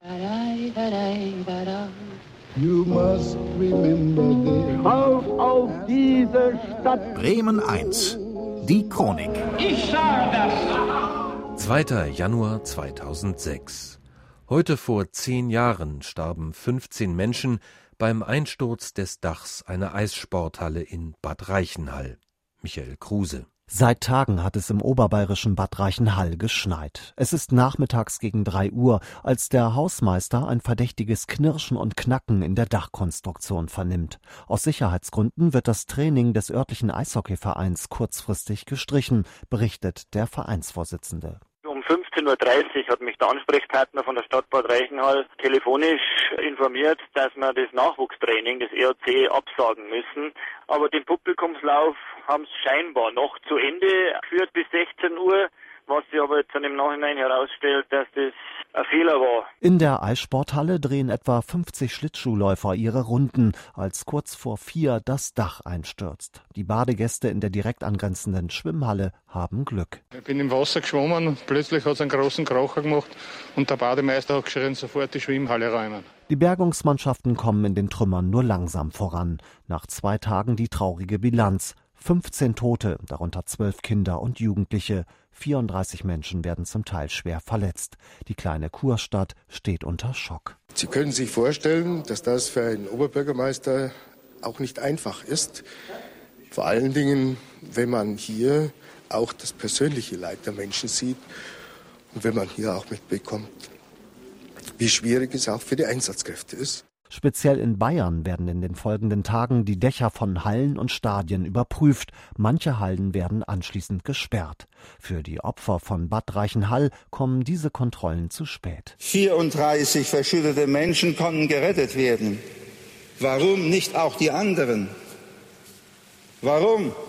You must remember this. Auf diese Stadt. Bremen 1. Die Chronik. Ich sage das. 2. Januar 2006. Heute vor 10 Jahren starben 15 Menschen beim Einsturz des Dachs einer Eissporthalle in Bad Reichenhall. Michael Kruse. Seit Tagen hat es im oberbayerischen Bad Reichenhall geschneit. Es ist nachmittags gegen 3 Uhr, als der Hausmeister ein verdächtiges Knirschen und Knacken in der Dachkonstruktion vernimmt. Aus Sicherheitsgründen wird das Training des örtlichen Eishockeyvereins kurzfristig gestrichen, berichtet der Vereinsvorsitzende. Um 15:30 Uhr hat mich der Ansprechpartner von der Stadt Bad Reichenhall telefonisch informiert, dass wir das Nachwuchstraining des EOC absagen müssen. Aber den Publikumslauf haben sie scheinbar noch zu Ende geführt bis 16 Uhr, was sich aber jetzt dann im Nachhinein herausstellt, dass das ein Fehler war. In der Eissporthalle drehen etwa 50 Schlittschuhläufer ihre Runden, als kurz vor 4 das Dach einstürzt. Die Badegäste in der direkt angrenzenden Schwimmhalle haben Glück. Ich bin im Wasser geschwommen und plötzlich hat es einen großen Kracher gemacht und der Bademeister hat geschrien, sofort die Schwimmhalle räumen. Die Bergungsmannschaften kommen in den Trümmern nur langsam voran. Nach 2 Tagen die traurige Bilanz. 15 Tote, darunter 12 Kinder und Jugendliche. 34 Menschen werden zum Teil schwer verletzt. Die kleine Kurstadt steht unter Schock. Sie können sich vorstellen, dass das für einen Oberbürgermeister auch nicht einfach ist. Vor allen Dingen, wenn man hier auch das persönliche Leid der Menschen sieht und wenn man hier auch mitbekommt, wie schwierig es auch für die Einsatzkräfte ist. Speziell in Bayern werden in den folgenden Tagen die Dächer von Hallen und Stadien überprüft. Manche Hallen werden anschließend gesperrt. Für die Opfer von Bad Reichenhall kommen diese Kontrollen zu spät. 34 verschüttete Menschen konnten gerettet werden. Warum nicht auch die anderen? Warum?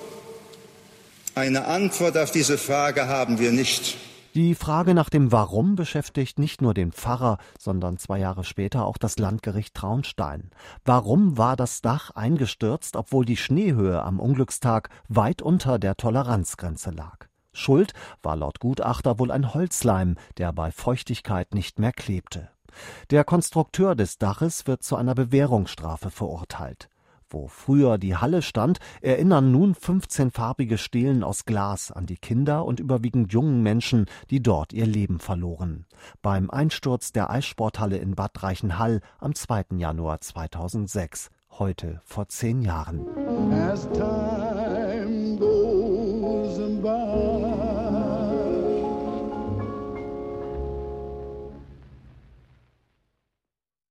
Eine Antwort auf diese Frage haben wir nicht. Die Frage nach dem Warum beschäftigt nicht nur den Pfarrer, sondern 2 Jahre später auch das Landgericht Traunstein. Warum war das Dach eingestürzt, obwohl die Schneehöhe am Unglückstag weit unter der Toleranzgrenze lag? Schuld war laut Gutachter wohl ein Holzleim, der bei Feuchtigkeit nicht mehr klebte. Der Konstrukteur des Daches wird zu einer Bewährungsstrafe verurteilt. Wo früher die Halle stand, erinnern nun 15-farbige Stelen aus Glas an die Kinder und überwiegend jungen Menschen, die dort ihr Leben verloren. Beim Einsturz der Eissporthalle in Bad Reichenhall am 2. Januar 2006, heute vor 10 Jahren.